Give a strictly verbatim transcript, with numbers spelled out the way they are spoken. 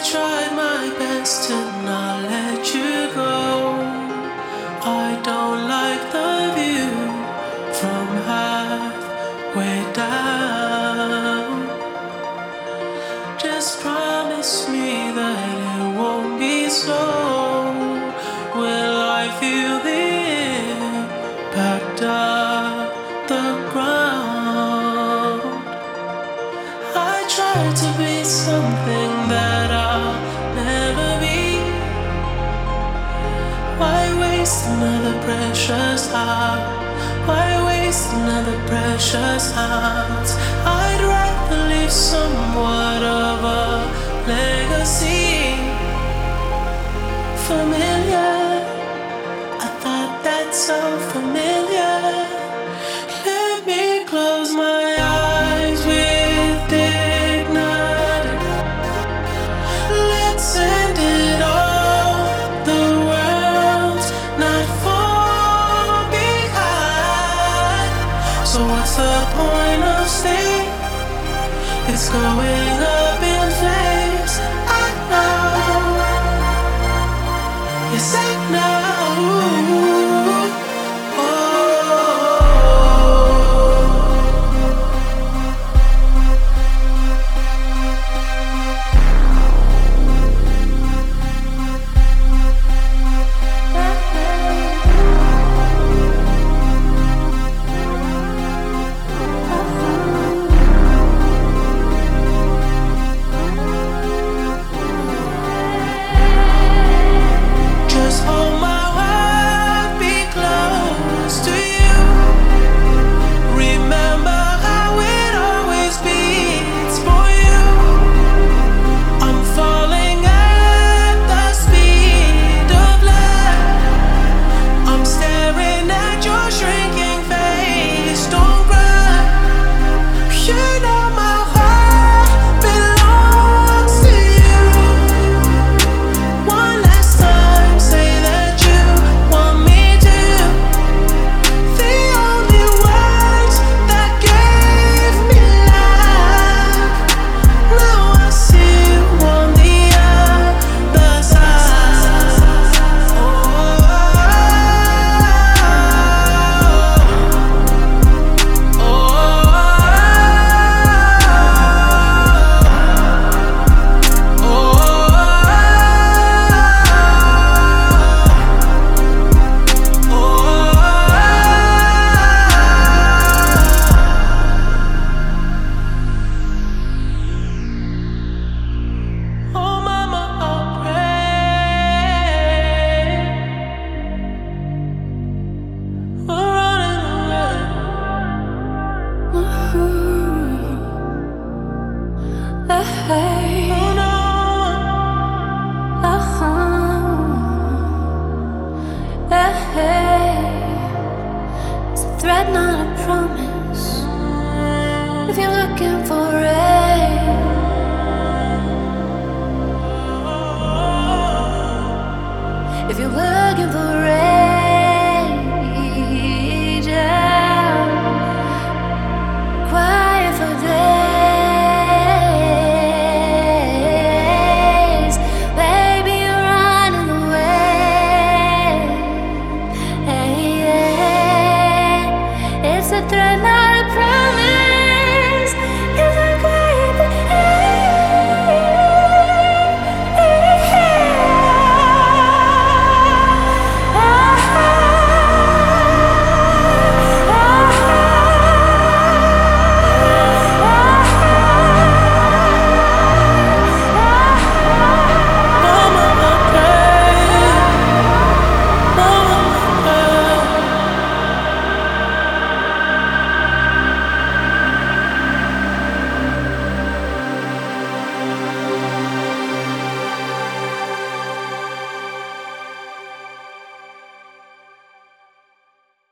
tried my best to not let you go. I don't like the view from halfway down. Just promise me that it won't be so. Will I feel the impact of the ground? I tried to be something that I'll never be. Why waste another precious heart? Why waste another precious heart? I'd rather leave somewhat of a legacy. Familiar, I thought that's so familiar. Let me close my eyes with dignity. Let's end it all. The world's not far behind. So what's the point of staying? It's going up in flames. I know. Yes, I know. It's a threat, not a promise. If you're looking for rain, if you're looking for rage, yeah. Quiet for days, baby, you're running away. Hey, yeah. It's a threat.